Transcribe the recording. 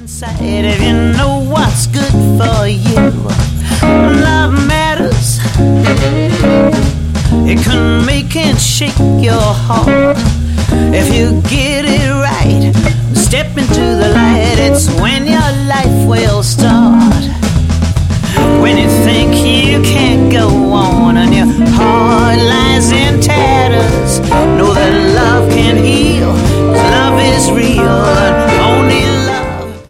inside if you know what's good for you. Love matters. It can make and shake your heart. If you get it right, step into the light. It's